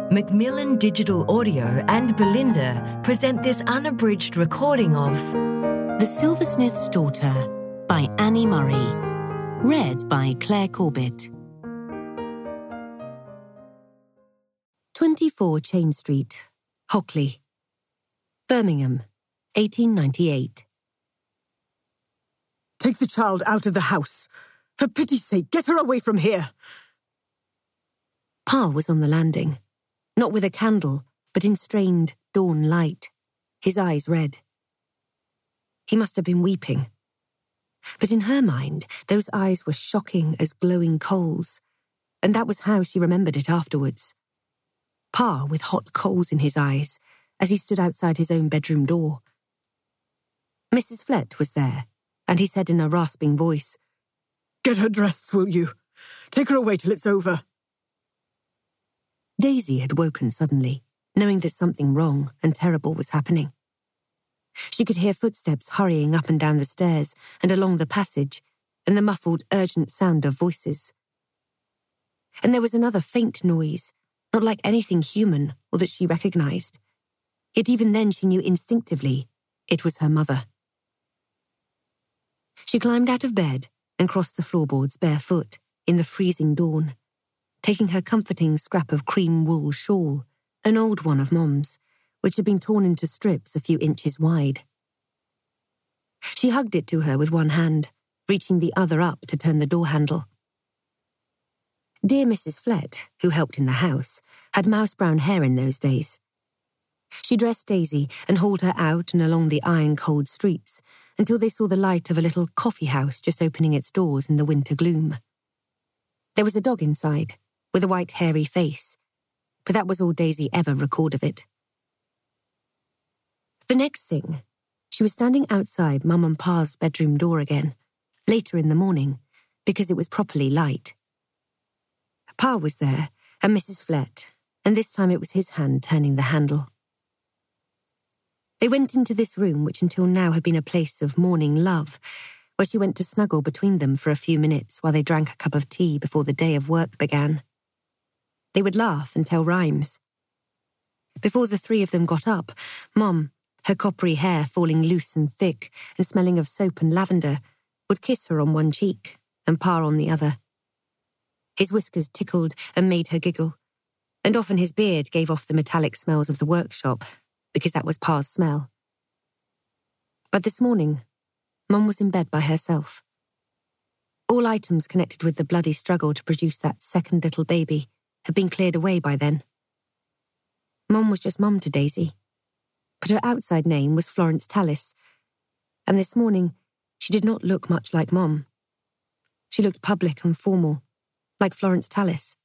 Macmillan Digital Audio and Belinda present this unabridged recording of The Silversmith's Daughter by Annie Murray. Read by Claire Corbett. 24 Chain Street, Hockley, Birmingham, 1898. Take the child out of the house. For pity's sake, get her away from here. Pa was on the landing, not with a candle, but in strained dawn light, his eyes red. He must have been weeping. But in her mind, those eyes were shocking as glowing coals, and that was how she remembered it afterwards. Pa with hot coals in his eyes as he stood outside his own bedroom door. Mrs. Flett was there, and he said in a rasping voice, "Get her dressed, will you? Take her away till it's over." Daisy had woken suddenly, knowing that something wrong and terrible was happening. She could hear footsteps hurrying up and down the stairs and along the passage, and the muffled, urgent sound of voices. And there was another faint noise, not like anything human or that she recognised. Yet even then she knew instinctively it was her mother. She climbed out of bed and crossed the floorboards barefoot in the freezing dawn, taking her comforting scrap of cream wool shawl, an old one of Mom's, which had been torn into strips a few inches wide. She hugged it to her with one hand, reaching the other up to turn the door handle. Dear Mrs. Flett, who helped in the house, had mouse-brown hair in those days. She dressed Daisy and hauled her out and along the iron-cold streets until they saw the light of a little coffee house just opening its doors in the winter gloom. There was a dog inside, with a white hairy face, but that was all Daisy ever recalled of it. The next thing, she was standing outside Mum and Pa's bedroom door again, later in the morning, because it was properly light. Pa was there, and Mrs. Flett, and this time it was his hand turning the handle. They went into this room, which until now had been a place of morning love, where she went to snuggle between them for a few minutes while they drank a cup of tea before the day of work began. They would laugh and tell rhymes. Before the three of them got up, Mum, her coppery hair falling loose and thick and smelling of soap and lavender, would kiss her on one cheek and Pa on the other. His whiskers tickled and made her giggle, and often his beard gave off the metallic smells of the workshop, because that was Pa's smell. But this morning, Mum was in bed by herself. All items connected with the bloody struggle to produce that second little baby had been cleared away by then. Mum was just Mum to Daisy, but her outside name was Florence Tallis, and this morning she did not look much like Mum. She looked public and formal, like Florence Tallis.